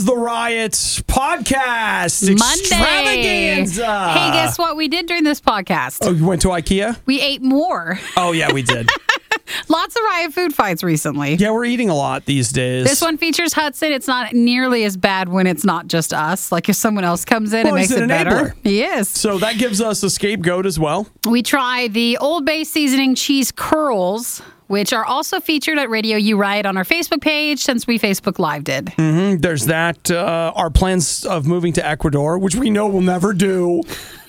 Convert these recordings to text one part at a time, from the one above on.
is the Riot Podcast Extravaganza. Hey, guess what we did during this podcast? Oh, you went to IKEA? We ate more. Oh, yeah, we did. Lots of Riot food fights recently. Yeah, we're eating a lot these days. This one features Hudson. It's not nearly as bad when it's not just us. Like if someone else comes in, it makes it better. He is. So that gives us a scapegoat as well. We try the Old Bay seasoning cheese curls, which are also featured at Radio U Riot on our Facebook page since we Facebook Live did. Mm-hmm. There's that. Our plans of moving to Ecuador, which we know we'll never do.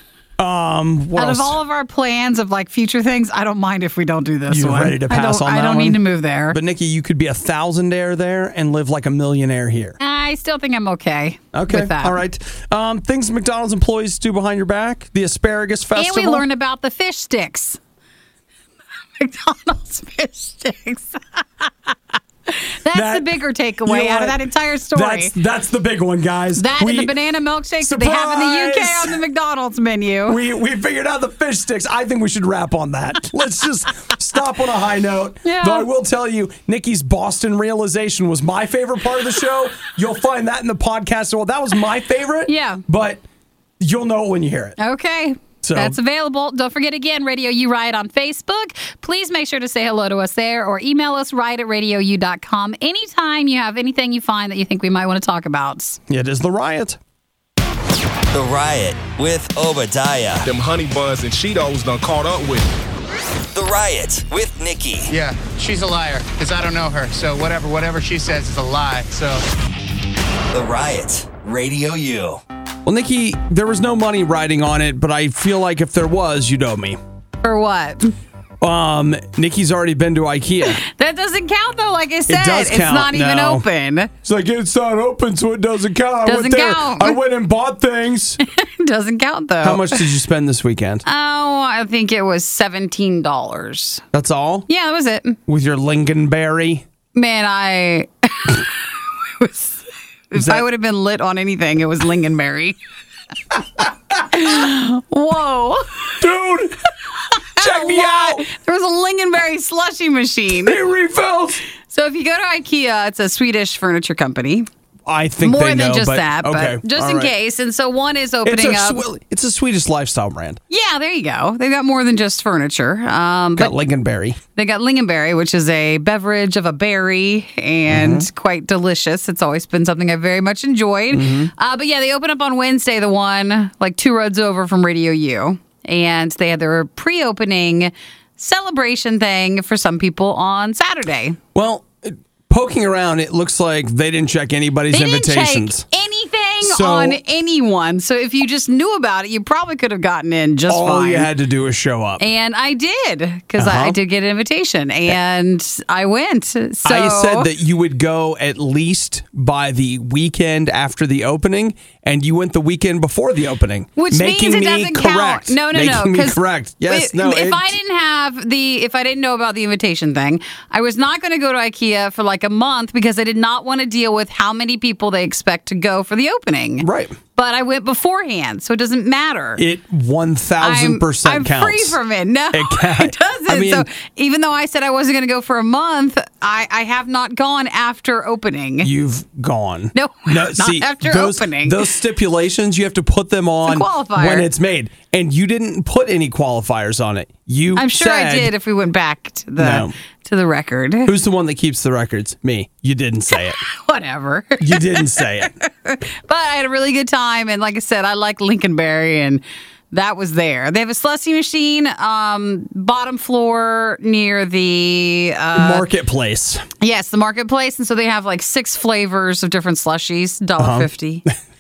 Out of all of our plans of like future things, I don't mind if we don't do this you one. Ready to pass on that I don't one? need to move there. But Nikki, you could be 1,000-aire there and live like a millionaire here. I still think I'm okay with that. All right. Things McDonald's employees do behind your back. The Asparagus Festival. And we learn about the fish sticks. McDonald's fish sticks. That's the bigger takeaway out of that entire story. That's the big one, guys. And the banana milkshakes that they have in the UK on the McDonald's menu. We figured out the fish sticks. I think we should wrap on that. Let's just stop on a high note. Yeah. Though I will tell you, Nikki's Boston realization was my favorite part of the show. You'll find that in the podcast. Well, that was my favorite. Yeah. But you'll know it when you hear it. Okay. So that's available. Don't forget again, Radio U Riot on Facebook. Please make sure to say hello to us there or email us riot@radiou.com anytime you have anything you find that you think we might want to talk about. It is The Riot. The Riot with Obadiah. Them honey buns and Cheetos done caught up with it. The Riot with Nikki. Yeah, she's a liar because I don't know her. So whatever she says is a lie. So The Riot, Radio U. Well, Nikki, there was no money riding on it, but I feel like if there was, you'd owe me. For what? Nikki's already been to IKEA. That doesn't count, though. Like I said, It does count, it's not even open. It's like, it's not open, so it doesn't count. Doesn't count. I went and bought things. Doesn't count, though. How much did you spend this weekend? Oh, I think it was $17. That's all? Yeah, that was it. With your lingonberry? Man, if I would have been lit on anything, it was lingonberry. Whoa. Dude, check me out. There was a lingonberry slushy machine. It refills. So if you go to IKEA, it's a Swedish furniture company. I think more they know, than just but, that, okay, but just in case. And so one is opening up. It's a Swedish lifestyle brand. Yeah, there you go. They've got more than just furniture. Got lingonberry. They got lingonberry, which is a beverage of a berry and quite delicious. It's always been something I've very much enjoyed. But yeah, they open up on Wednesday, the one like 2 roads over from Radio U. And they had their pre-opening celebration thing for some people on Saturday. Well, poking around, it looks like they didn't check anybody's invitations. Check anything on anyone. So if you just knew about it, you probably could have gotten in just fine. All you had to do was show up. And I did, because I did get an invitation, and I went. So I said that you would go at least by the weekend after the opening, and you went the weekend before the opening. Which means it doesn't count. No. Making me correct. Yes, If I didn't know about the invitation thing, I was not going to go to IKEA for like a month because I did not want to deal with how many people they expect to go for the opening. Right. But I went beforehand, so it doesn't matter. It 1,000% counts. I'm free from it. No, it doesn't. I mean, so even though I said I wasn't going to go for a month, I have not gone after opening. You've gone. No, not after opening. Those stipulations, you have to put them on when it's made. And you didn't put any qualifiers on it. I'm sure I did if we went back to the record. Who's the one that keeps the records? Me. You didn't say it. Whatever. You didn't say it. But I had a really good time. And like I said, I like lingonberry, and that was there. They have a slushy machine, bottom floor near the marketplace. Yes, the marketplace. And so they have like 6 flavors of different slushies, $1.50.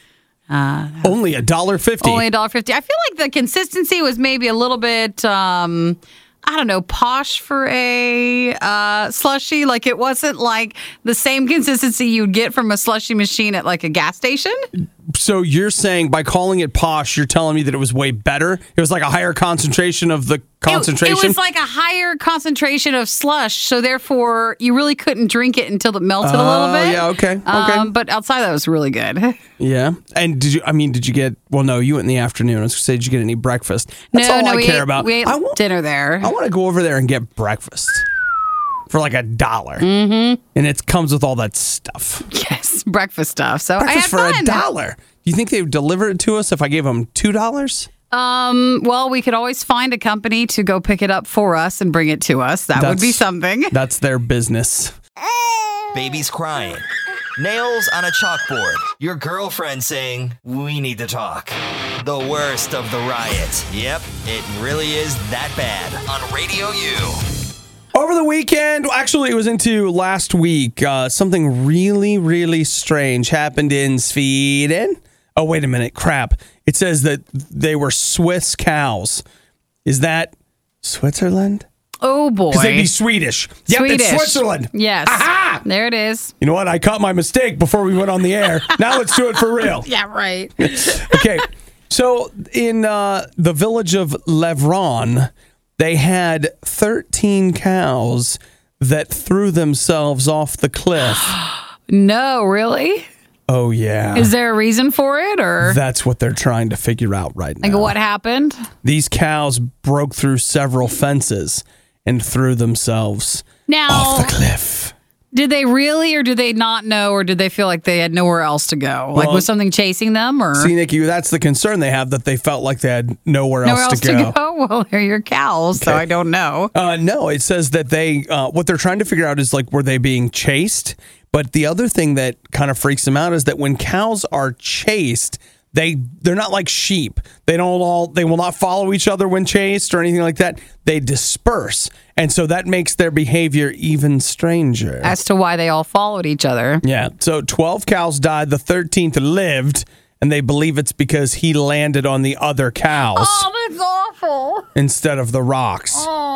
Only $1.50. Only $1.50. I feel like the consistency was maybe a little bit, I don't know, posh for a slushie. Like it wasn't like the same consistency you'd get from a slushie machine at like a gas station. So you're saying by calling it posh, you're telling me that it was way better? It was like a higher concentration of the concentration? It was like a higher concentration of slush, so therefore you really couldn't drink it until it melted a little bit. Yeah, okay. But outside that was really good. Yeah. And did you get, well, no, you went in the afternoon. I was going to say, did you get any breakfast? That's all I care about. We ate dinner there. I want to go over there and get breakfast. for like $1. Mm-hmm. And it comes with all that stuff. Yes, breakfast stuff. So Breakfast I had for fun. $1. Do you think they would deliver it to us if I gave them $2? Well, we could always find a company to go pick it up for us and bring it to us. That would be something. That's their business. Baby's crying. Nails on a chalkboard. Your girlfriend saying, "We need to talk." The worst of the riot. Yep, it really is that bad. On Radio U. Over the weekend, actually, it was into last week. Something really, really strange happened in Sweden. Oh, wait a minute. Crap. It says that they were Swiss cows. Is that Switzerland? Oh, boy. Because they'd be Swedish. Yep, Swedish. it's Switzerland. Yes. Aha! There it is. You know what? I caught my mistake before we went on the air. Now let's do it for real. Yeah, right. Okay. So in the village of Levron, they had 13 cows that threw themselves off the cliff. No, really? Oh, yeah. Is there a reason for it, or That's what they're trying to figure out right now. like what happened? These cows broke through several fences and threw themselves Now, off the cliff. did they really, or did they not know, or did they feel like they had nowhere else to go? Like, Well, was something chasing them, or See, Nikki, that's the concern they have, that they felt like they had nowhere nowhere else to go. Well, they're your cows, so Okay. I don't know. No, it says that they, what they're trying to figure out is like, were they being chased? But the other thing that kind of freaks them out is that when cows are chased, they're not like sheep. They will not follow each other when chased or anything like that. They disperse. And so that makes their behavior even stranger. As to why they all followed each other. Yeah. So 12 cows died. The 13th lived. And they believe it's because he landed on the other cows that's awful. instead of the rocks.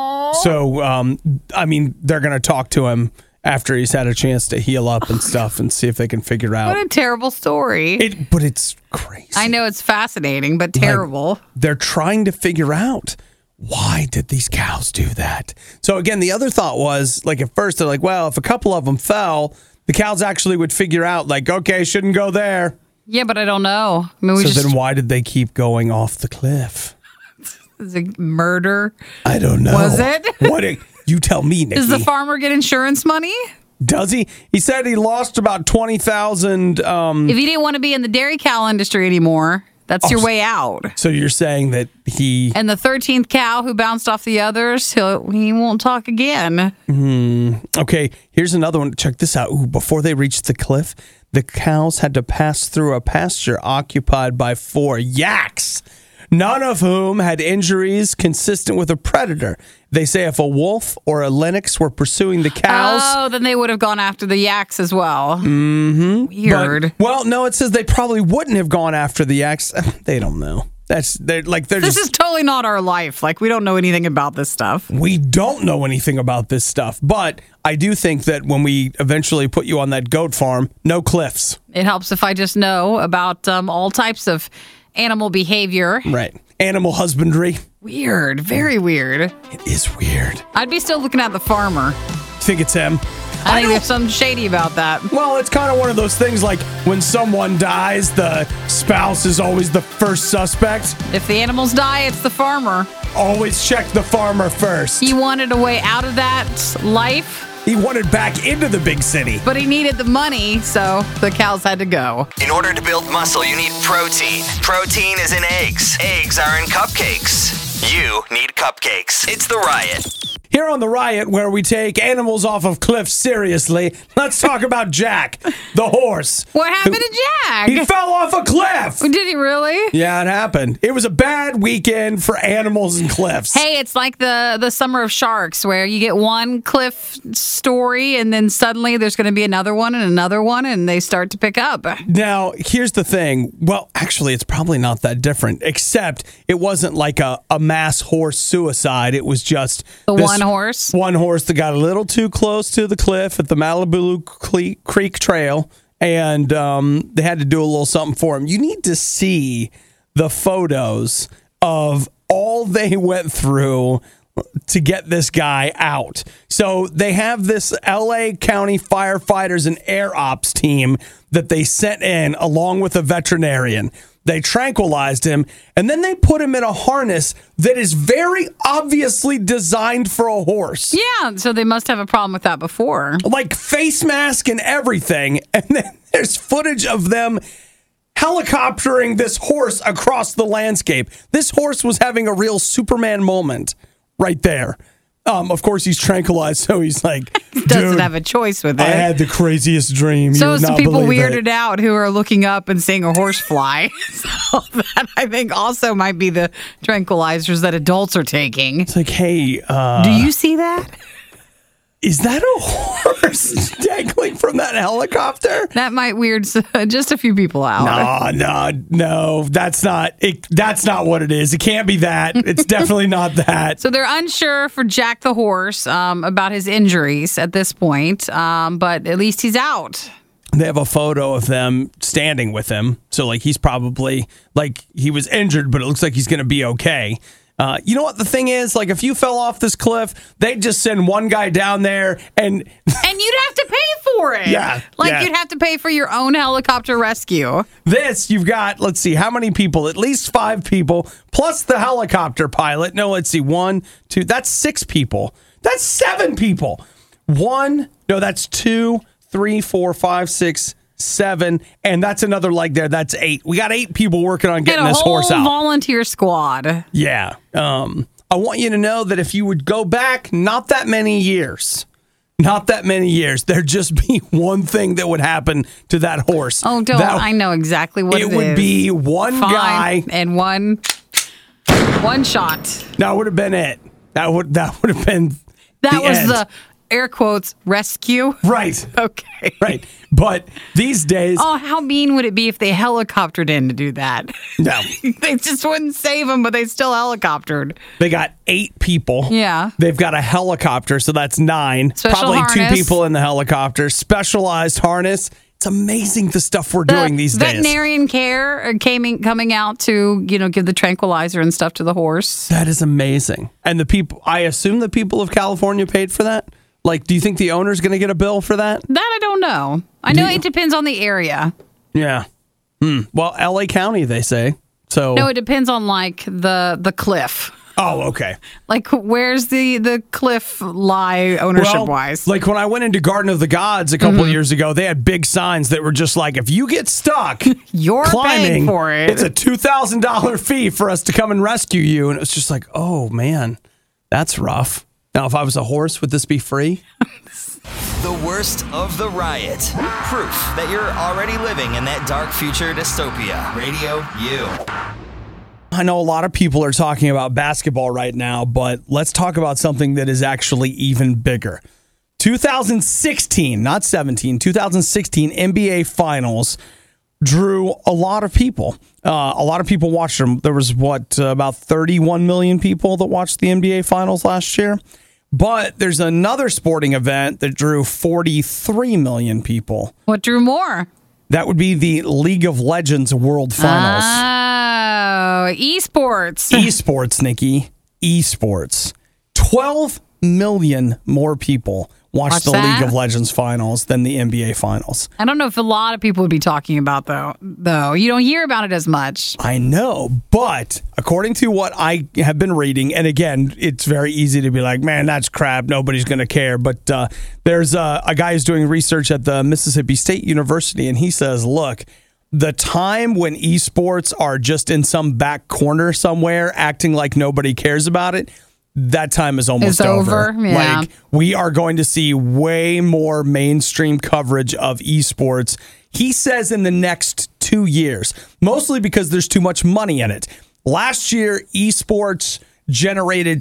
So, I mean, they're going to talk to him after he's had a chance to heal up and stuff and see if they can figure out. What a terrible story. But it's crazy. I know it's fascinating, but terrible. They're trying to figure out, why did these cows do that? So again, the other thought was, like, at first they're like, well, if a couple of them fell, the cows actually would figure out, like, okay, shouldn't go there. Yeah, but I don't know. I mean, So then why did they keep going off the cliff? is it murder? I don't know. Was it? You tell me, Nikki. Does the farmer get insurance money? Does he? He said he lost about 20,000. If he didn't want to be in the dairy cow industry anymore, that's your way out. So you're saying that he... And the 13th cow who bounced off the others, he won't talk again. Okay, here's another one. Check this out. Ooh, before they reached the cliff, the cows had to pass through a pasture occupied by 4 yaks, none of whom had injuries consistent with a predator. They say if a wolf or a lynx were pursuing the cows... Oh, then they would have gone after the yaks as well. Mm-hmm. Weird. Well, no, it says they probably wouldn't have gone after the yaks. They don't know. This is totally not our life. Like, we don't know anything about this stuff. We don't know anything about this stuff, but I do think that when we eventually put you on that goat farm, no cliffs. It helps if I just know about all types of animal behavior. Right. Animal husbandry. Weird. Very weird. It is weird. I'd be still looking at the farmer. Think it's him? I think there's something shady about that. Well, it's kind of one of those things like when someone dies, the spouse is always the first suspect. If the animals die, it's the farmer. Always check the farmer first. He wanted a way out of that life, He wanted back into the big city. but he needed the money, so the cows had to go. In order to build muscle, you need protein. Protein is in eggs. Eggs are in cupcakes. You need cupcakes. It's the Riot. Here on The Riot, where we take animals off of cliffs seriously, let's talk about Jack, the horse. What happened to Jack? He fell off a cliff. Did he really? Yeah, it happened. It was a bad weekend for animals and cliffs. Hey, it's like the Summer of Sharks, where you get one cliff story and then suddenly there's going to be another one and they start to pick up. Now, here's the thing. Well, actually, it's probably not that different, except it wasn't like a mass horse suicide. It was just One horse. One horse that got a little too close to the cliff at the Malibu Creek Trail, and they had to do a little something for him. You need to see the photos of all they went through to get this guy out. So they have this LA County firefighters and air ops team that they sent in along with a veterinarian. They tranquilized him, and then they put him in a harness that is very obviously designed for a horse. Yeah, so they must have a problem with that before. Like face mask and everything. And then there's footage of them helicoptering this horse across the landscape. This horse was having a real Superman moment right there. Of course, he's tranquilized, so he's like, Doesn't have a choice with it. I had the craziest dream. So You would some not people believe weirded it. out who are looking up and seeing a horse fly. So that I think also might be the tranquilizers that adults are taking. It's like, hey, Do you see that? is that a horse dangling from that helicopter? That might weird just a few people out. No, that's not it. That's not what it is. It can't be that. It's definitely not that. So they're unsure for Jack the horse about his injuries at this point, but at least he's out. They have a photo of them standing with him. So, like, he's probably, like, he was injured, but it looks like he's going to be okay. You know what the thing is? Like, if you fell off this cliff, they'd just send one guy down there and... And you'd have to pay for it. Yeah, Like, yeah. you'd have to pay for your own helicopter rescue. This, you've got, let's see, how many people? At least 5 people, plus the helicopter pilot. No, let's see, 1, 2, that's 6 people. That's 7 people. That's 2, 3, 4, 5, 6, 7, and that's another leg there. That's 8. We got 8 people working on getting And a this horse whole out. volunteer squad. Yeah. I want you to know that if you would go back not that many years, there'd just be one thing that would happen to that horse. Oh, I know exactly what it is. It would be one Fine. guy. And one shot. That would have been it. That would have been That was end. the air quotes rescue. Right. Okay. Right. But these days, Oh, how mean would it be if they helicoptered in to do that? no. They just wouldn't save him, but they still helicoptered. They got 8 people. Yeah. They've got a helicopter, so that's 9. Special Probably harness. 2 people in the helicopter. Specialized harness. It's amazing the stuff we're doing these days. Veterinarian care are coming out to, give the tranquilizer and stuff to the horse. That is amazing. And I assume the people of California paid for that? Like, do you think the owner's going to get a bill for that? That I don't know. I know it depends on the area. Yeah. Well, LA County, they say. So. No, it depends on like the cliff. Oh, okay. Like, where's the cliff lie ownership wise? Like when I went into Garden of the Gods a couple of years ago, they had big signs that were just like, if you get stuck You're climbing, paying for it. it's a $2,000 fee for us to come and rescue you. And it was just like, oh man, that's rough. Now, if I was a horse, would this be free? The worst of the riot. Proof that you're already living in that dark future dystopia. Radio U. I know a lot of people are talking about basketball right now, but let's talk about something that is actually even bigger. 2016, not 17, 2016 NBA Finals drew a lot of people. A lot of people watched them. There was, about 31 million people that watched the NBA Finals last year. But there's another sporting event that drew 43 million people. What drew more? That would be the League of Legends World Finals. Oh, esports. Esports, Nikki. Esports. 12 million more people watched the that? League of Legends Finals than the NBA Finals. I don't know if a lot of people would be talking about though. You don't hear about it as much. I know, but according to what I have been reading, and again, it's very easy to be like, man, that's crap. Nobody's going to care. But there's a guy who's doing research at the Mississippi State University, and he says, look, the time when esports are just in some back corner somewhere acting like nobody cares about it, that time is almost It's over. Yeah. Like, we are going to see way more mainstream coverage of esports. He says in the next 2 years, mostly because there's too much money in it. Last year, esports generated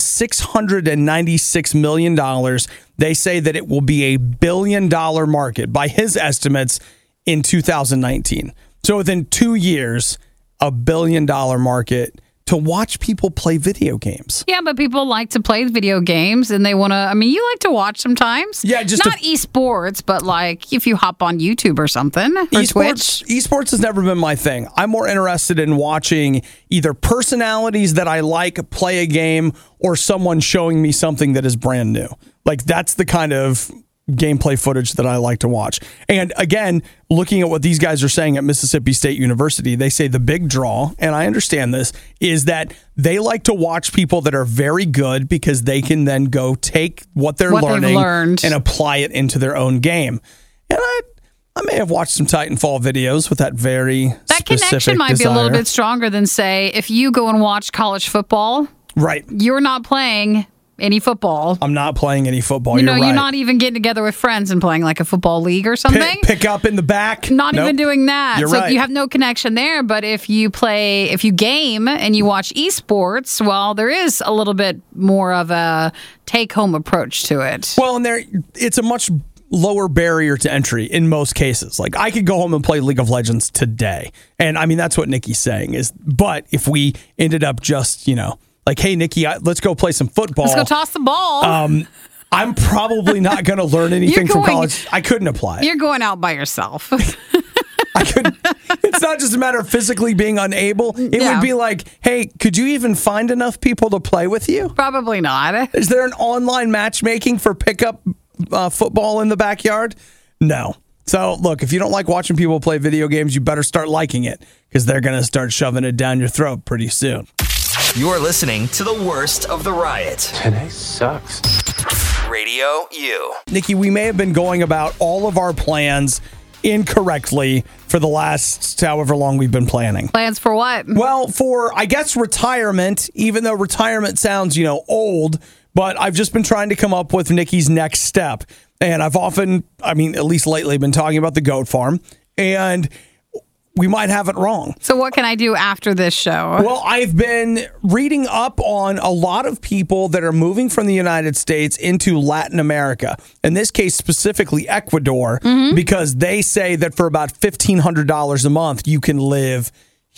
$696 million. They say that it will be $1 billion market by his estimates in 2019. So within 2 years, $1 billion market to watch people play video games. Yeah, but people like to play video games and they want to, you like to watch sometimes. Yeah, just not esports, but like if you hop on YouTube or something or Twitch. Esports has never been my thing. I'm more interested in watching either personalities that I like play a game or someone showing me something that is brand new. Like that's the kind of gameplay footage that I like to watch. And again, looking at what these guys are saying at Mississippi State University, they say the big draw, and I understand this, is that they like to watch people that are very good because they can then go take what they've learning and apply it into their own game. And I may have watched some Titanfall videos with that very That connection might be a little bit stronger than, say, if you go and watch college football. Right. You're not playing any football. I'm not playing any football. You're right. not even getting together with friends and playing like a football league or something. Pick up in the back. Not even doing that. You're so right. you have no connection there. But if you game and you watch esports, well, there is a little bit more of a take-home approach to it. Well, and it's a much lower barrier to entry in most cases. Like, I could go home and play League of Legends today. And I mean, that's what Nikki's saying is, but if we ended up just, like, hey, Nikki, let's go play some football. Let's go toss the ball. I'm probably not going to learn anything from college. I couldn't apply it. You're going out by yourself. I couldn't. It's not just a matter of physically being unable. It would be like, hey, could you even find enough people to play with you? Probably not. Is there an online matchmaking for pickup football in the backyard? No. So, look, if you don't like watching people play video games, you better start liking it because they're going to start shoving it down your throat pretty soon. You're listening to the worst of the riot. Today sucks. Radio U. Nikki, we may have been going about all of our plans incorrectly for the last however long we've been planning. Plans for what? Well, for, I guess, retirement, even though retirement sounds, old, but I've just been trying to come up with Nikki's next step. And I've often, at least lately, been talking about the goat farm. And we might have it wrong. So what can I do after this show? Well, I've been reading up on a lot of people that are moving from the United States into Latin America. In this case, specifically Ecuador, because they say that for about $1,500 a month, you can live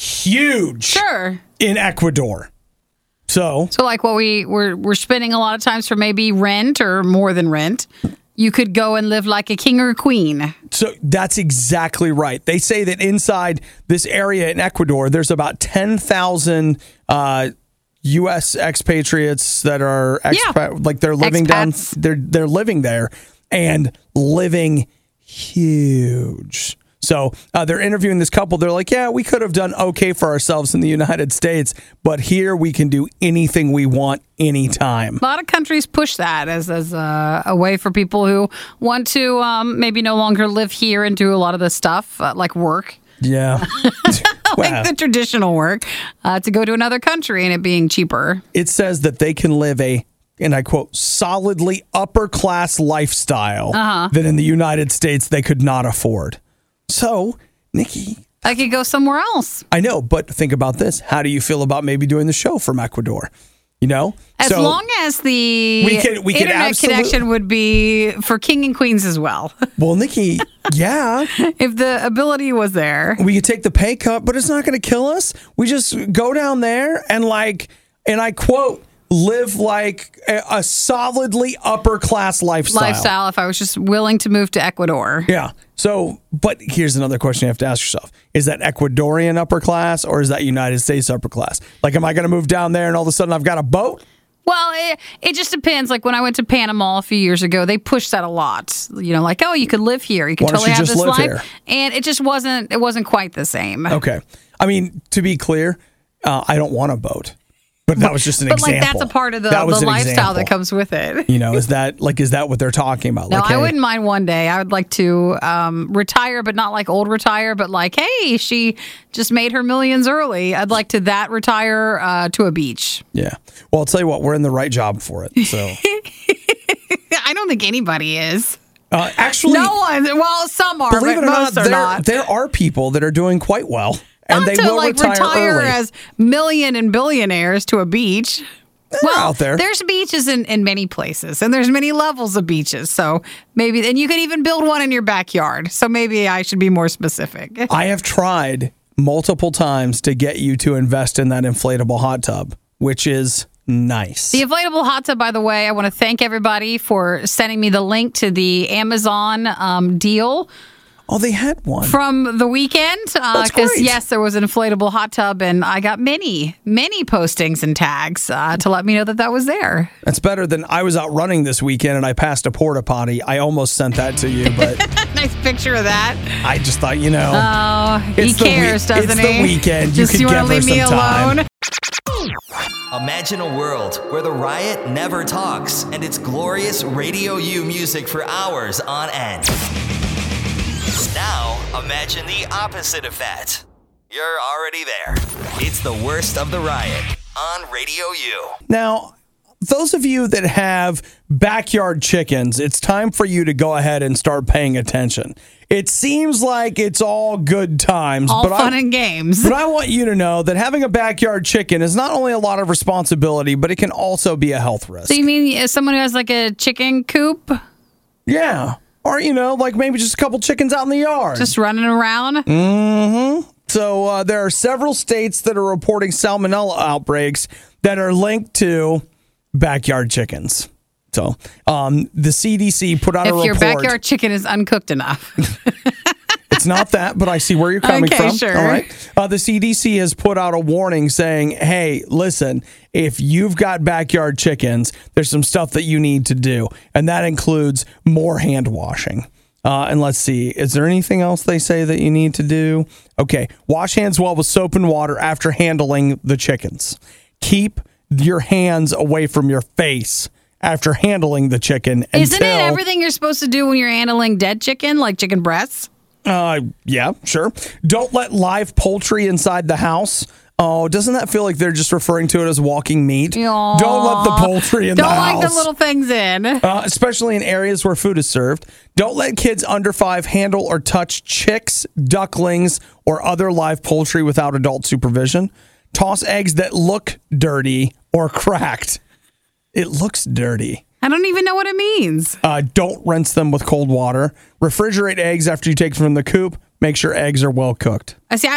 huge in Ecuador. So like what we're spending a lot of times for maybe rent or more than rent. You could go and live like a king or a queen. So that's exactly right. They say that inside this area in Ecuador, there's about 10,000 U.S. expatriates that are like they're living Expats. they're living there and living huge. So they're interviewing this couple. They're like, yeah, we could have done okay for ourselves in the United States, but here we can do anything we want anytime. A lot of countries push that as a way for people who want to maybe no longer live here and do a lot of the stuff like work. Yeah. Like the traditional work to go to another country and it being cheaper. It says that they can live and I quote, solidly upper class lifestyle that in the United States they could not afford. So, Nikki, I could go somewhere else. I know, but think about this. How do you feel about maybe doing the show from Ecuador? As long as the internet connection would be for king and queens as well. Well, Nikki, yeah. If the ability was there. We could take the pay cut, but it's not going to kill us. We just go down there and and I quote, live like a solidly upper class lifestyle. If I was just willing to move to Ecuador. Yeah. So, but here's another question you have to ask yourself. Is that Ecuadorian upper class or is that United States upper class? Like, am I going to move down there and all of a sudden I've got a boat? Well, it just depends. Like when I went to Panama a few years ago, they pushed that a lot. Like, oh, you could live here. You could totally have this life. Here? And it just wasn't quite the same. Okay. To be clear, I don't want a boat. But that was just an example. But that's a part of the lifestyle that comes with it. Is that what they're talking about? No, I wouldn't mind one day. I would like to retire, but not like old retire, but like, hey, she just made her millions early. I'd like to retire to a beach. Yeah. Well, I'll tell you what, we're in the right job for it. So I don't think anybody is. Actually, no one. Well, some are, but most are not. There are people that are doing quite well. And not they to will retire early. As million and billionaires to a beach. They're out there. There's beaches in many places, and there's many levels of beaches. So maybe, and you could even build one in your backyard. So maybe I should be more specific. I have tried multiple times to get you to invest in that inflatable hot tub, which is nice. The inflatable hot tub, by the way, I want to thank everybody for sending me the link to the Amazon deal. Oh, they had one. From the weekend, That's because great. yes, there was an inflatable hot tub, and I got many postings and tags to let me know that was there. That's better than I was out running this weekend and I passed a porta potty. I almost sent that to you, but Nice picture of that. I just thought, Oh, he it's the cares, doesn't it's he? the weekend. You Just could you give want to her leave me some time. alone? Imagine a world where the Riot never talks and it's glorious Radio U music for hours on end. Now, imagine the opposite of that. You're already there. It's the worst of the Riot on Radio U. Now, those of you that have backyard chickens, it's time for you to go ahead and start paying attention. It seems like it's all good times. All fun and games. But I want you to know that having a backyard chicken is not only a lot of responsibility, but it can also be a health risk. So you mean someone who has like a chicken coop? Yeah. Or, like maybe just a couple chickens out in the yard. Just running around? So there are several states that are reporting salmonella outbreaks that are linked to backyard chickens. So the CDC put out a If report. your backyard chicken is uncooked enough. It's not that, but I see where you're coming Okay, from. sure. All right. The CDC has put out a warning saying, hey, listen, if you've got backyard chickens, there's some stuff that you need to do. And that includes more hand washing. And let's see, is there anything else they say that you need to do? Okay. Wash hands well with soap and water after handling the chickens. Keep your hands away from your face after handling the chicken. Isn't it everything you're supposed to do when you're handling dead chicken, like chicken breasts? Yeah, sure. Don't let live poultry inside the house. Oh, doesn't that feel like they're just referring to it as walking meat? Aw. Don't let the poultry in the house. Don't like the little things in. Especially in areas where food is served. Don't let kids under 5 handle or touch chicks, ducklings, or other live poultry without adult supervision. Toss eggs that look dirty or cracked. It looks dirty. I don't even know what it means. Don't rinse them with cold water. Refrigerate eggs after you take them from the coop. Make sure eggs are well cooked.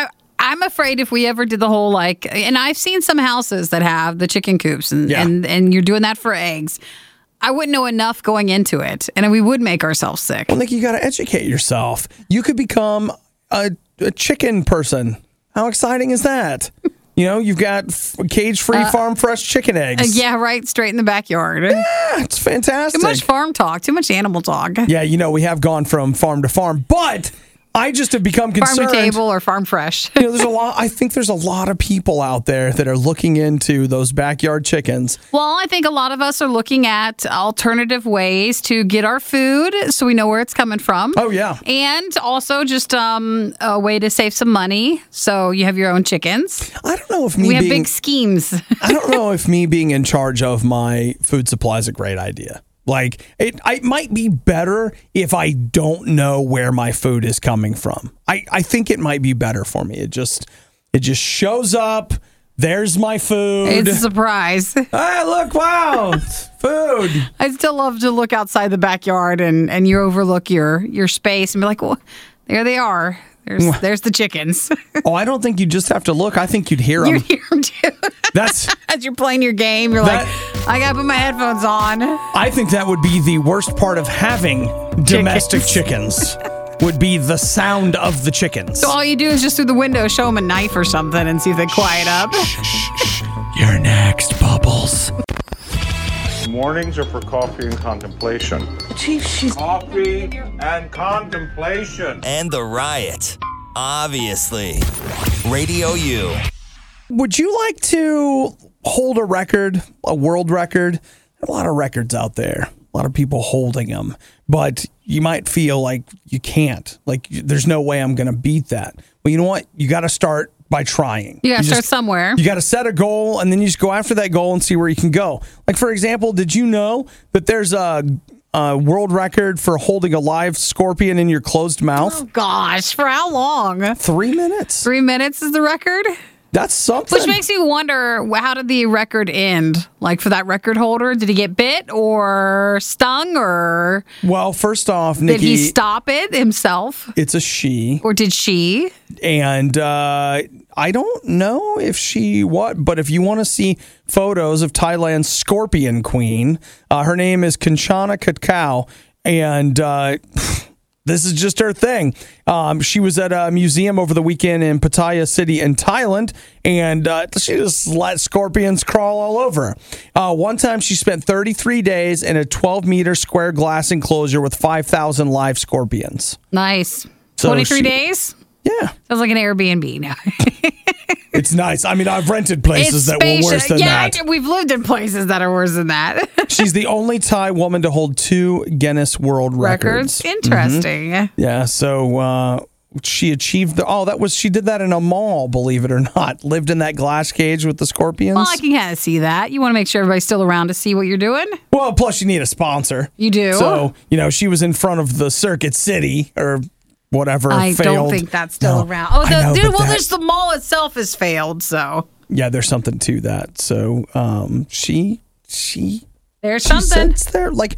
I'm afraid if we ever did the whole and I've seen some houses that have the chicken coops and you're doing that for eggs. I wouldn't know enough going into it, and we would make ourselves sick. I think you got to educate yourself. You could become a chicken person. How exciting is that? You've got cage-free farm fresh chicken eggs. Yeah, right. Straight in the backyard. Yeah, it's fantastic. Too much farm talk. Too much animal talk. Yeah, we have gone from farm to farm, but I just have become concerned. Farm to table or farm fresh. There's a lot. I think there's a lot of people out there that are looking into those backyard chickens. Well, I think a lot of us are looking at alternative ways to get our food so we know where it's coming from. Oh, yeah. And also just a way to save some money so you have your own chickens. I don't know if We have big schemes. I don't know if me being in charge of my food supply is a great idea. Like, it might be better if I don't know where my food is coming from. I think it might be better for me. It just shows up. There's my food. It's a surprise. Hey, look, wow, it's food. I still love to look outside the backyard and you overlook your space and be like, well, there they are. There's the chickens. Oh, I don't think you just have to look. I think you'd hear them. You hear them too. That's As you're playing your game, you're like, I got to put my headphones on. I think that would be the worst part of having domestic chickens. Would be the sound of the chickens. So all you do is just through the window show them a knife or something and see if they quiet up. You're next, Bubbles. Mornings are for coffee and contemplation. Chief, she's Coffee and contemplation. And the Riot. Obviously. Radio U. Would you like to hold a record, a world record? There are a lot of records out there, a lot of people holding them, but you might feel like you can't. Like, there's no way I'm going to beat that. Well, you know what? You got to start by trying. You got to start somewhere. You got to set a goal, and then you just go after that goal and see where you can go. Like, for example, did you know that there's a world record for holding a live scorpion in your closed mouth? Oh, gosh. For how long? 3 minutes. 3 minutes is the record? That's something. Which makes you wonder, how did the record end? Like, for that record holder, did he get bit or stung or Well, first off, Nikki, did he stop it himself? it's a she. Or did she? And I don't know if but if you want to see photos of Thailand's scorpion queen, her name is Kanchana Katkau, and This is just her thing. She was at a museum over the weekend in Pattaya City in Thailand, and she just let scorpions crawl all over her. One time she spent 33 days in a 12-meter square glass enclosure with 5,000 live scorpions. Nice. So 23 days? Yeah. Sounds like an Airbnb now. It's nice. I mean, I've rented places that were worse than that. Yeah, we've lived in places that are worse than that. She's the only Thai woman to hold 2 Guinness World Records. Interesting. Yeah, so she achieved she did that in a mall, believe it or not. Lived in that glass cage with the scorpions. Well, I can kind of see that. You want to make sure everybody's still around to see what you're doing. Well, plus you need a sponsor. You do. So, she was in front of the Circuit City or whatever. I failed. don't think that's still around. Oh, there's the mall itself has failed, so. Yeah, there's something to that. So, There's something. Sits there. What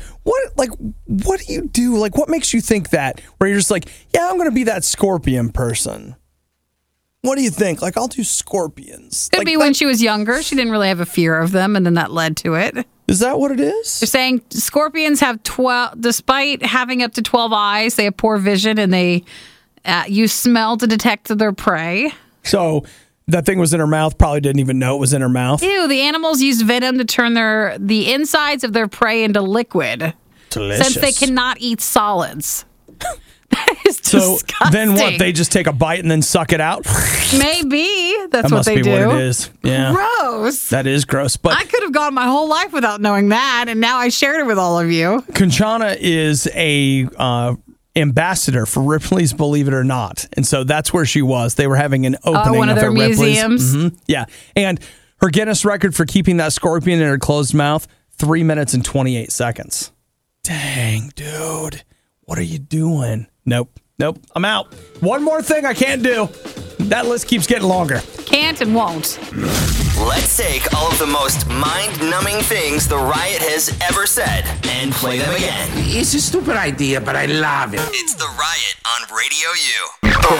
do you do? Like, what makes you think that? Where you're just like, yeah, I'm going to be that scorpion person. What do you think? Like, I'll do scorpions. Could be when she was younger. She didn't really have a fear of them, and then that led to it. Is that what it is? They're saying scorpions have 12, despite having up to 12 eyes, they have poor vision, and they use smell to detect their prey. So that thing was in her mouth, probably didn't even know it was in her mouth. Ew, the animals use venom to turn the insides of their prey into liquid. Delicious. Since they cannot eat solids. That is disgusting. So then what? They just take a bite and then suck it out? Maybe. That's that what they do. That must be what it is. Yeah. Gross. That is gross. But I could have gone my whole life without knowing that, and now I shared it with all of you. Conchana is a ambassador for Ripley's Believe It or Not. And so that's where she was. They were having an opening one of their museums. Mm-hmm. Yeah. And her Guinness record for keeping that scorpion in her closed mouth, 3 minutes and 28 seconds. Dang, dude. What are you doing? Nope. I'm out. One more thing I can't do. That list keeps getting longer. Can't and won't. Let's take all of the most mind-numbing things the Riot has ever said and play them again. It's a stupid idea, but I love it. It's the Riot on Radio U. The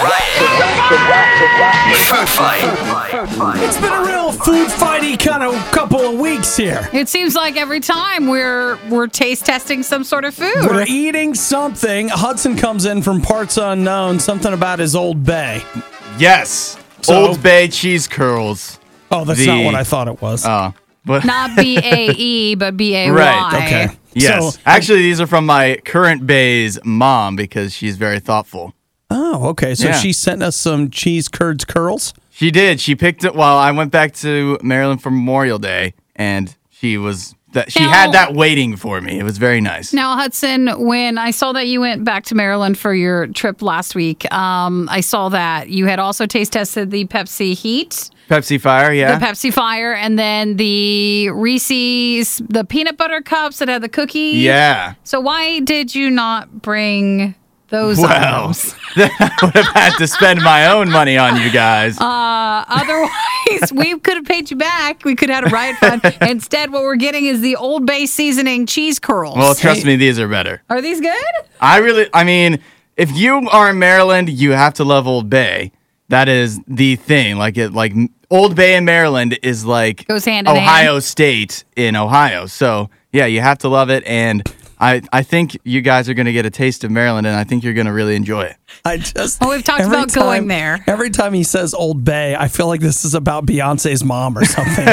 Riot. Food fight. It's been a real food fighty kind of couple of weeks here. It seems like every time we're taste testing some sort of food. We're eating something. Hudson comes in from parts unknown, something about his Old Bay. Yes. Old Bay cheese curls. Oh, that's not what I thought it was. But not BAE, but BAY. Right, okay. Yes. So, actually, these are from my current Bay's mom because she's very thoughtful. Oh, okay. So she sent us some cheese curds curls? She did. She picked it while I went back to Maryland for Memorial Day, and she had that waiting for me. It was very nice. Now, Hudson, when I saw that you went back to Maryland for your trip last week, I saw that you had also taste tested the Pepsi Heat. Pepsi Fire, yeah. The Pepsi Fire, and then the Reese's, the peanut butter cups that had the cookie. Yeah. So why did you not bring those items? I would have had to spend my own money on you guys. Otherwise, we could have paid you back. We could have had a riot fund. Instead, what we're getting is the Old Bay seasoning cheese curls. Well, trust me, these are better. Are these good? I mean, if you are in Maryland, you have to love Old Bay. That is the thing. Like Old Bay in Maryland is like goes hand in Ohio hand. State in Ohio. So yeah, you have to love it. And I think you guys are going to get a taste of Maryland, and I think you're going to really enjoy it. We've talked about going there. Every time he says Old Bay, I feel like this is about Beyonce's mom or something.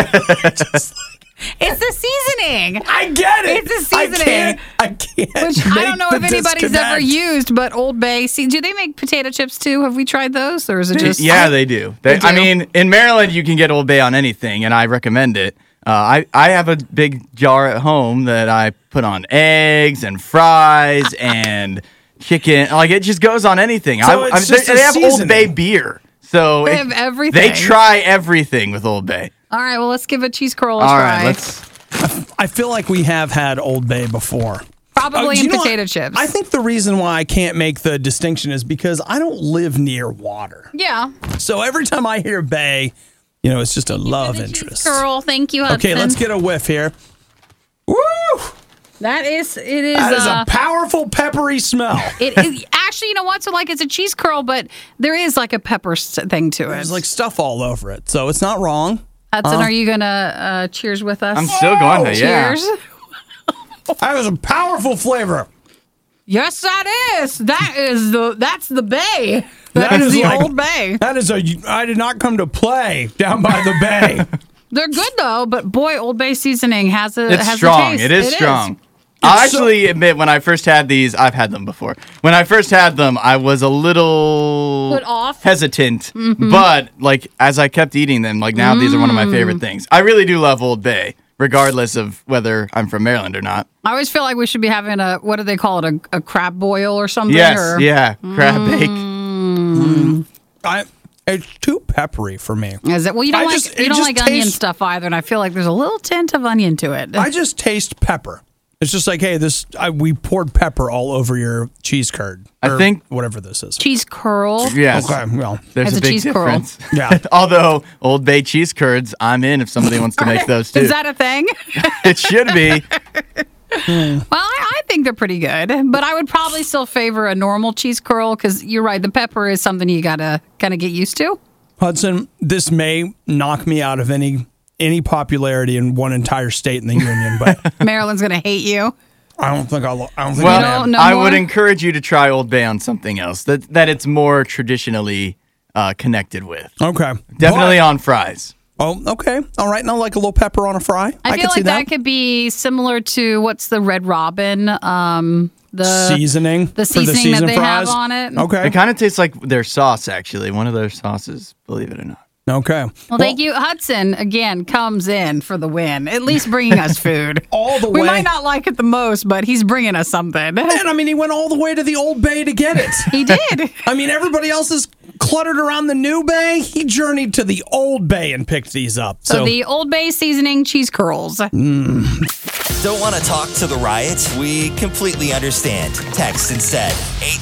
It's the seasoning. I get it. It's the seasoning. I can't. Which I don't know if anybody's ever used, but Old Bay. Do they make potato chips too? Have we tried those, or is it just? Yeah, they do. They do? I mean, in Maryland, you can get Old Bay on anything, and I recommend it. I have a big jar at home that I put on eggs and fries and chicken. Like, it just goes on anything. So they have Old Bay beer. So they have everything. They try everything with Old Bay. All right, well, let's give a cheese curl a try. All right, I feel like we have had Old Bay before. Probably in potato chips. I think the reason why I can't make the distinction is because I don't live near water. Yeah. So every time I hear Bay, it's just a love interest. Curl, thank you, Hudson. Okay, let's get a whiff here. Woo! That is a powerful peppery smell. It is actually, you know what? So it's a cheese curl, but there is like a pepper thing to it. There's like stuff all over it, so it's not wrong. Hudson, are you gonna cheers with us? I'm still going to, yeah. Cheers. That was a powerful flavor. Yes, that is. That's the bay. That is the Old Bay. That is I did not come to play down by the bay. They're good though, but boy, Old Bay seasoning has a strong. a taste. It is strong. I'll actually admit, when I first had these, I've had them before. When I first had them, I was a little put off, hesitant. But like as I kept eating them, like now these are one of my favorite things. I really do love Old Bay, regardless of whether I'm from Maryland or not. I always feel like we should be having what do they call it? A crab boil or something? Yes, yeah, crab bake. It's too peppery for me. Is it? Well, you don't like onion stuff either, and I feel like there's a little tint of onion to it. I just taste pepper. It's just like, hey, we poured pepper all over your cheese curd. I think whatever this is. Cheese curl. Yes. Okay. Well, there's It's a big cheese curl. difference. Yeah. Although Old Bay cheese curds, I'm in if somebody wants to make those too. Is that a thing? It should be. Well, I think they're pretty good, but I would probably still favor a normal cheese curl because you're right. The pepper is something you gotta kind of get used to. Hudson, this may knock me out of any popularity in one entire state in the union, but Maryland's gonna hate you. I don't think Well, I I would encourage you to try Old Bay on something else that it's more traditionally connected with. Okay. Definitely on fries. Oh, okay. All right. Now, like a little pepper on a fry. I feel can see like that could be similar to what's the Red Robin, the seasoning. the for the seasoning that seasoned they fries. have on it. Okay. It kind of tastes like their sauce, actually. One of their sauces, believe it or not. Okay. Well, thank you. Hudson, again, comes in for the win, at least bringing us food. All the We way. might not like it the most, but he's bringing us something. And I mean, he went all the way to the Old Bay to get it. He did. I mean, everybody else is cluttered around the New Bay. He journeyed to the Old Bay and picked these up. So the Old Bay seasoning cheese curls. Don't want to talk to the riot? We completely understand. Text instead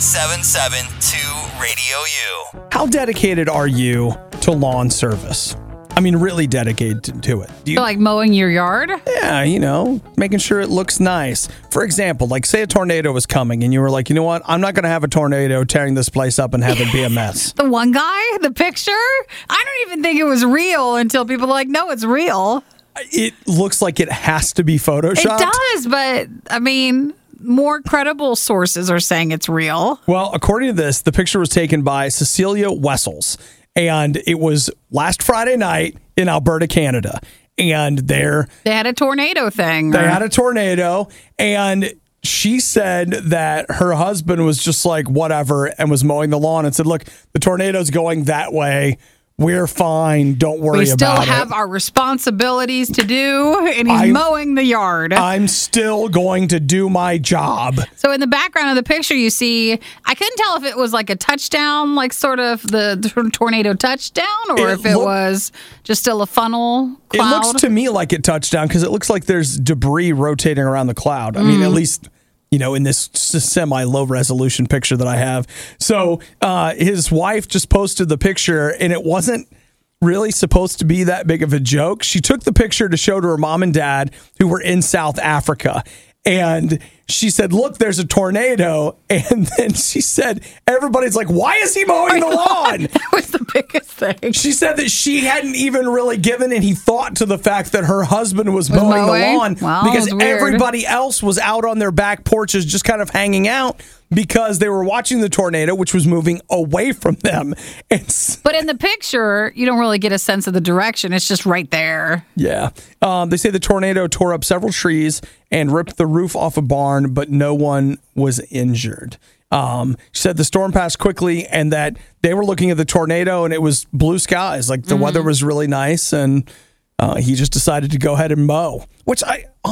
877-2-RADIO-U. How dedicated are you to lawn service? I mean, really dedicated to it. Do you, So like mowing your yard? yeah, making sure it looks nice. For example, like say a tornado was coming and you were like, you know what? I'm not going to have a tornado tearing this place up and have it be a mess. The one guy, the picture? I don't even think it was real until people are like, no, it's real. It looks like it has to be photoshopped. It does, but I mean, more credible sources are saying it's real. Well, according to this, the picture was taken by Cecilia Wessels, and it was last Friday night in Alberta, Canada. And they had a tornado thing. They had a tornado, and she said that her husband was just like, whatever, and was mowing the lawn and said, look, the tornado's going that way. We're fine. Don't worry about it. We still have our responsibilities to do, and he's mowing the yard. I'm still going to do my job. So in the background of the picture, you see, I couldn't tell if it was like a touchdown, like sort of the tornado touchdown, or if it was just still a funnel cloud. It looks to me like it touched down because it looks like there's debris rotating around the cloud. I mean, at least, in this semi-low resolution picture that I have. So his wife just posted the picture, and it wasn't really supposed to be that big of a joke. She took the picture to show to her mom and dad who were in South Africa. And she said, look, there's a tornado. And then she said, everybody's like, why is he mowing the lawn? That was the biggest thing. She said that she hadn't even really given any thought to the fact that her husband was mowing the lawn because everybody else was out on their back porches just kind of hanging out because they were watching the tornado, which was moving away from them. But in the picture, you don't really get a sense of the direction. It's just right there. Yeah. They say the tornado tore up several trees and ripped the roof off a barn, but no one was injured. She said the storm passed quickly and that they were looking at the tornado and it was blue skies. Like the weather was really nice, and he just decided to go ahead and mow, which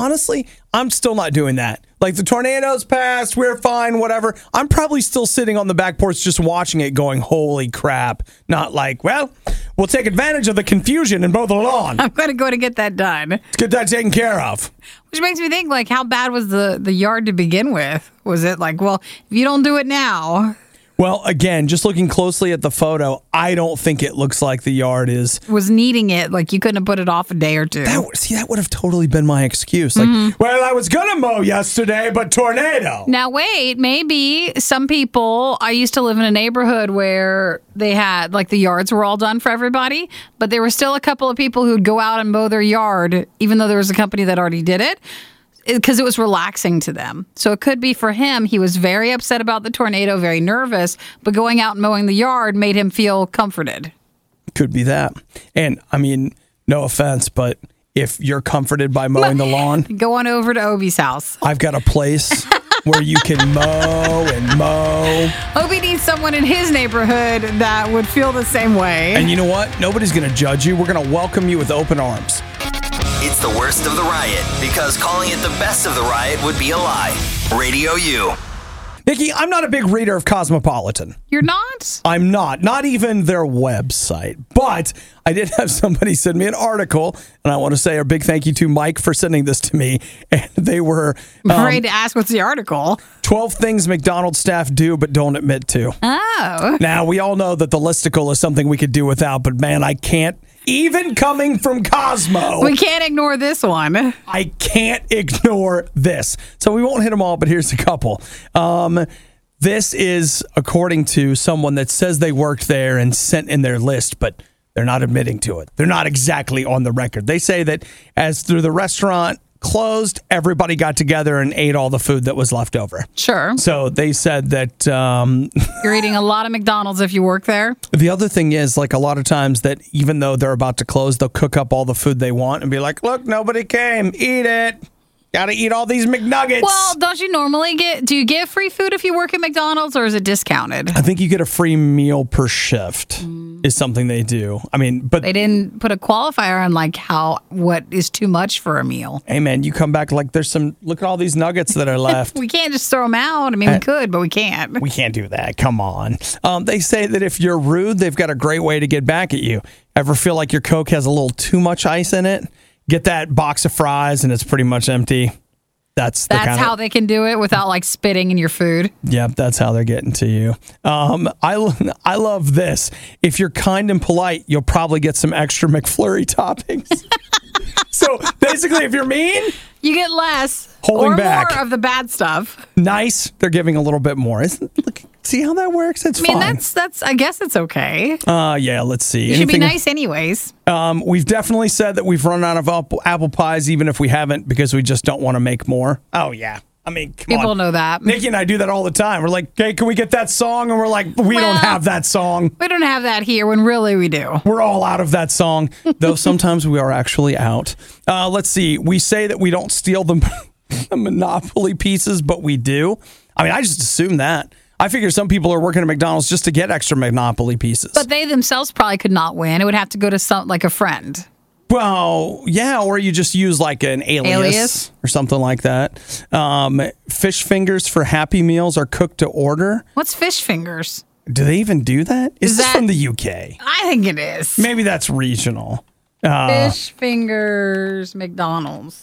I'm still not doing that. Like the tornado's passed, we're fine, whatever. I'm probably still sitting on the back porch just watching it going, holy crap. Not like, well, we'll take advantage of the confusion and mow the lawn. I'm going to go to get that done. Let's get that taken care of. Which makes me think, like, how bad was the yard to begin with? Was it like, well, if you don't do it now... Well, again, just looking closely at the photo, I don't think it looks like the yard was needing it. Like you couldn't have put it off a day or two. That would have totally been my excuse. Like, well, I was going to mow yesterday, but tornado. Now, wait, maybe some people, I used to live in a neighborhood where they had, like, the yards were all done for everybody, but there were still a couple of people who'd go out and mow their yard, even though there was a company that already did it. because it was relaxing to them. So it could be for him, he was very upset about the tornado, very nervous, but going out and mowing the yard made him feel comforted. Could be that. And I mean, no offense, but if you're comforted by mowing the lawn, Go on over to Obi's house. I've got a place where you can mow and mow. Obi needs someone in his neighborhood that would feel the same way. And you know what? Nobody's going to judge you. We're going to welcome you with open arms. It's the worst of the riot because calling it the best of the riot would be a lie. Radio U. Nikki, I'm not a big reader of Cosmopolitan. You're not? I'm not even their website. But I did have somebody send me an article, and I want to say a big thank you to Mike for sending this to me. And they were I'm afraid to ask what's the article. 12 things McDonald's staff do but don't admit to. Oh. Now, we all know that the listicle is something we could do without, but man, I can't. Even coming from Cosmo, We can't ignore this one. I can't ignore this. So we won't hit them all, but here's a couple. This is according to someone that says they worked there and sent in their list, but they're not admitting to it. They're not exactly on the record. They say that as through the restaurant closed, everybody got together and ate all the food that was left over. Sure. So they said that You're eating a lot of McDonald's if you work there. the other thing is, like, a lot of times that even though they're about to close, they'll cook up all the food they want and be like, look, nobody came. Eat it. Got to eat all these McNuggets. Well, don't you normally do you get free food if you work at McDonald's, or is it discounted? I think you get a free meal per shift is something they do. I mean, but They didn't put a qualifier on like what is too much for a meal. hey, man, you come back like there's look at all these nuggets that are left. We can't just throw them out. I mean, we could, but we can't. We can't do that. Come on. They say that if you're rude, they've got a great way to get back at you. Ever feel like your Coke has a little too much ice in it? Get that box of fries and it's pretty much empty. That's how they can do it without like spitting in your food. Yep, that's how they're getting to you. I love this. If you're kind and polite, you'll probably get some extra McFlurry toppings. So basically, if you're mean, You get less Holding or back. more of the bad stuff. nice, they're giving a little bit more. See how that works? It's I mean, fine. that's. I guess it's okay. Yeah, let's see. You should be nice anyways. We've definitely said that we've run out of apple pies, even if we haven't, because we just don't want to make more. Oh, yeah. I mean, come People on. know that. Nikki and I do that all the time. We're like, hey, can we get that song? And we're like, we don't Well- have that song. We don't have that here when really we do. We're all out of that song, though sometimes we are actually out. Let's see. We say that we don't steal the Monopoly pieces, but we do. I mean, I just assume that. I figure some people are working at McDonald's just to get extra Monopoly pieces. But they themselves probably could not win. It would have to go to some like a friend. Well, yeah, or you just use like an alias or something like that. Fish fingers for Happy Meals are cooked to order. What's fish fingers? Do they even do that? Is this that- from the UK? I think it is. Maybe that's regional. Fish fingers, McDonald's.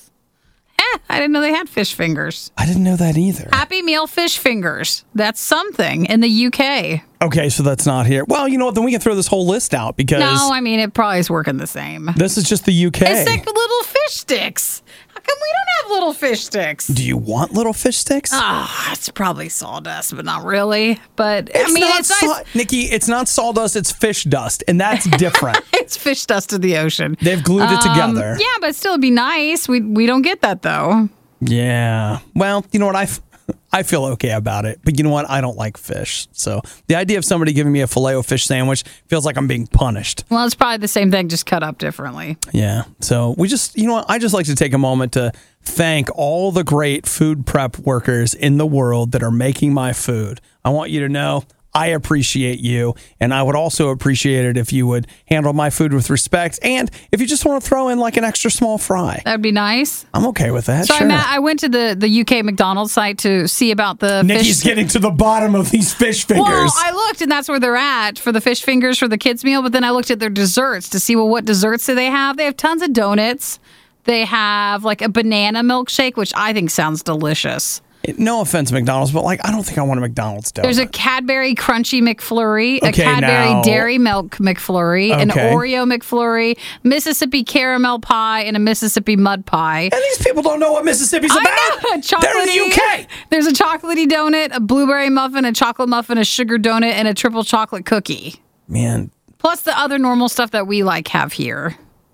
I didn't know they had fish fingers. I didn't know that either. Happy Meal fish fingers. That's something in the UK. Okay, so that's not here. Well, you know what? Then we can throw this whole list out because No, I mean, it probably is working the same. this is just the UK. It's like little fish sticks. How come we don't have little fish sticks? Do you want little fish sticks? It's probably sawdust, but not really. But I mean, not it's nice. Nikki, it's not sawdust, it's fish dust, and that's different. It's fish dust in the ocean. They've glued it together. Yeah, but still, it'd be nice. We don't get that though. Yeah. Well, you know what? I feel okay about it. But you know what? I don't like fish. So the idea of somebody giving me a Filet-O-Fish sandwich feels like I'm being punished. Well, it's probably the same thing, just cut up differently. Yeah. So we just, you know what? I just like to take a moment to thank all the great food prep workers in the world that are making my food. I want you to know I appreciate you, and I would also appreciate it if you would handle my food with respect, and if you just want to throw in like an extra small fry. That'd be nice. I'm okay with that. So sure. I went to the UK McDonald's site to see about the Nikki's fish. getting to the bottom of these fish fingers. Well, I looked, and that's where they're at for the fish fingers for the kids' meal. But then I looked at their desserts to see, well, what desserts do they have? They have tons of donuts. They have like a banana milkshake, which I think sounds delicious. No offense, McDonald's, but like I don't think I want a McDonald's donut. There's a Cadbury Crunchy McFlurry, a Okay, Cadbury now- Dairy Milk McFlurry, an Okay. Oreo McFlurry, Mississippi Caramel Pie, and a Mississippi Mud Pie. And these people don't know what Mississippi's about. I know, a They're in the UK. There's a chocolatey donut, a blueberry muffin, a chocolate muffin, a sugar donut, and a triple chocolate cookie. Man, Plus the other normal stuff that we like have here.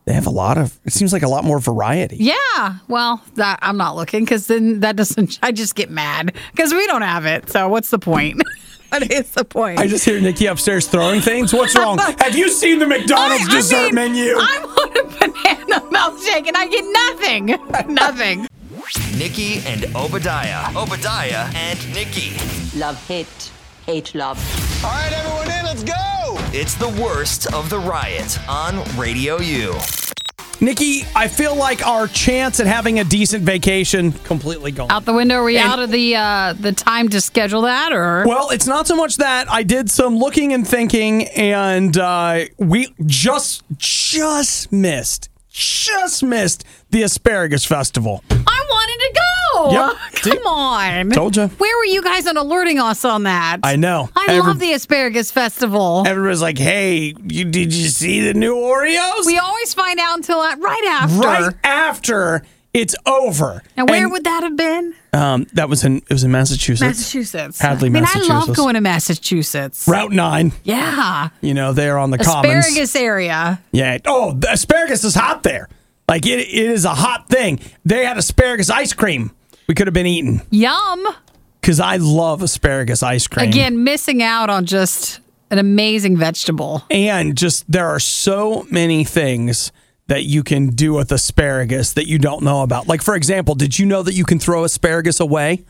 They have it seems like a lot more variety. Yeah. Well, I'm not looking because then I just get mad because we don't have it. So what's the point? What is the point? I just hear Nikki upstairs throwing things. What's wrong? Have you seen the McDonald's dessert menu? I want a banana milkshake and I get nothing. Nothing. Nikki and Obadiah. Obadiah and Nikki. Love, hate, hate, love. All right, everyone in, let's go. It's the worst of the riot on Radio U. Nikki, I feel like our chance at having a decent vacation completely gone. Out the window? Are we out of the time to schedule that, or? Well, it's not so much that. I did some looking and thinking, and we just missed the Asparagus Festival. I wanted to go. Yep. Come on. Told you. Where were you guys on alerting us on that? I know. I love the Asparagus Festival. Everybody's like, hey, did you see the new Oreos? We always find out until right after. Right after it's over. And where would that have been? It was in Massachusetts. Massachusetts. Hadley, Massachusetts. I love going to Massachusetts. Route 9. Yeah. They're on the Commons. Asparagus area. Yeah. Oh, the asparagus is hot there. Like, it is a hot thing. They had asparagus ice cream we could have been eating. Yum. Because I love asparagus ice cream. Again, missing out on just an amazing vegetable. And just there are so many things that you can do with asparagus that you don't know about. Like, for example, did you know that you can throw asparagus away?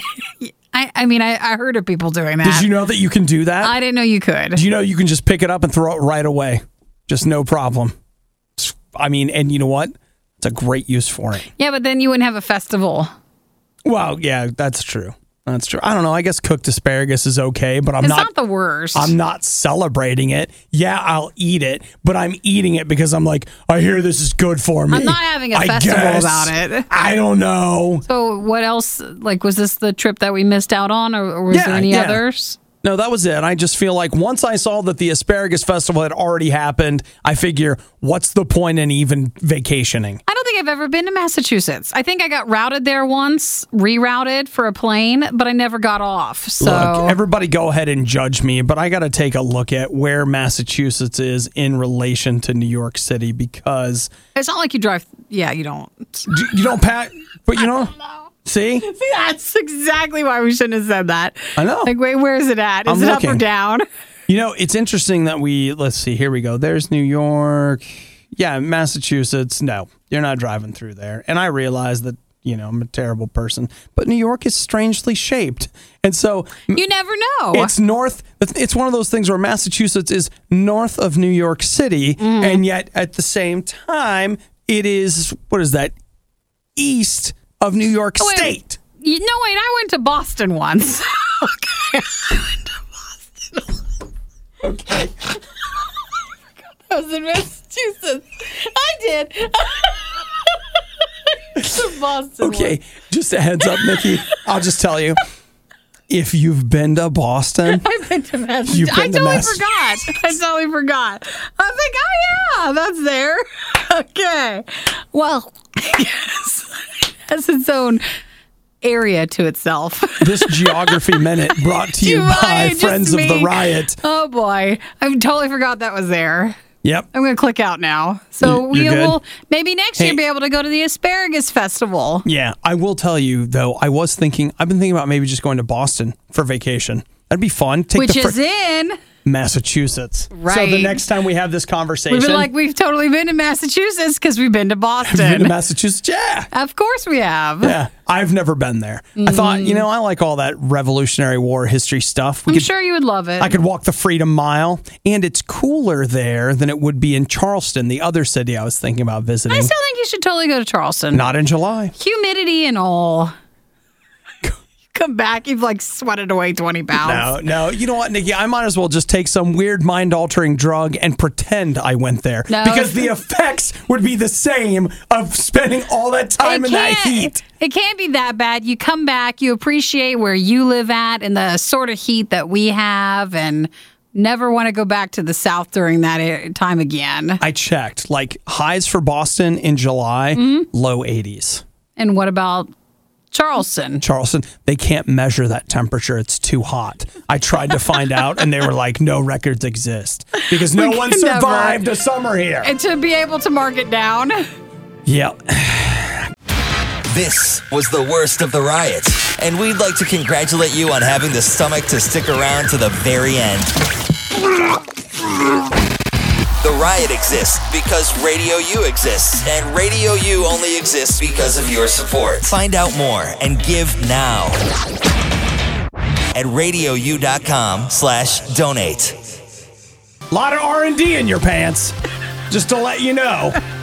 I heard of people doing that. Did you know that you can do that? I didn't know you could. Do you know you can just pick it up and throw it right away? Just no problem. And you know what? It's a great use for it. Yeah, but then you wouldn't have a festival. Well, yeah, that's true. That's true. I don't know. I guess cooked asparagus is okay, but It's not the worst. I'm not celebrating it. Yeah, I'll eat it, but I'm eating it because I'm like, I hear this is good for me. I'm not having a festival about it. I don't know. So what else? Like, was this the trip that we missed out on, or was there any others? No, that was it. I just feel like once I saw that the Asparagus Festival had already happened, I figure, what's the point in even vacationing? I don't think I've ever been to Massachusetts. I think I got routed there once, rerouted for a plane, but I never got off. So look, everybody go ahead and judge me, but I got to take a look at where Massachusetts is in relation to New York City because... It's not like you drive... Yeah, you don't. You don't pack... But you know... I don't know. See? That's exactly why we shouldn't have said that. I know. Like, wait, where is it at? Is it up or down? It's interesting that let's see, here we go. There's New York. Yeah, Massachusetts. No, you're not driving through there. And I realize that, I'm a terrible person, but New York is strangely shaped. And so you never know. It's north. It's one of those things where Massachusetts is north of New York City. And yet at the same time, it is, what is that? East of New York State. I went to Boston once. Okay. I went to Boston. Okay. I was in Massachusetts. I did. To Boston. Okay, once. just a heads up, Nikki. I'll just tell you. If you've been to Boston, I've been to Massachusetts. I totally forgot. I was like, oh yeah, that's there. Okay. Well, yes. Has its own area to itself. This Geography Minute brought to you by Friends of the Riot. Oh boy, I totally forgot that was there. Yep. I'm going to click out now. So we will maybe next year be able to go to the Asparagus Festival. Yeah, I will tell you though, I've been thinking about maybe just going to Boston for vacation. That'd be fun. Which is in Massachusetts. Right. So the next time we have this conversation, we've been like, we've totally been to Massachusetts because we've been to Boston. Have you been to Massachusetts? Yeah. Of course we have. Yeah. I've never been there. I thought, I like all that Revolutionary War history stuff. I'm sure you would love it. I could walk the Freedom Mile, and it's cooler there than it would be in Charleston, the other city I was thinking about visiting. I still think you should totally go to Charleston. Not in July. Humidity and all. Come back, you've sweated away 20 pounds. No. You know what, Nikki? I might as well just take some weird mind-altering drug and pretend I went there. No. Because the effects would be the same of spending all that time in that heat. It can't be that bad. You come back, you appreciate where you live at and the sort of heat that we have, and never want to go back to the South during that time again. I checked. Highs for Boston in July, low 80s. And what about Charleston, they can't measure that temperature. It's too hot. I tried to find out, and they were like, no records exist. because no We one can never. survived a summer here. And to be able to mark it down. Yeah. This was the worst of the riot, and we'd like to congratulate you on having the stomach to stick around to the very end. The riot exists because Radio U exists, and Radio U only exists because of your support. Find out more and give now at radiou.com/donate. A lot of R&D in your pants, just to let you know.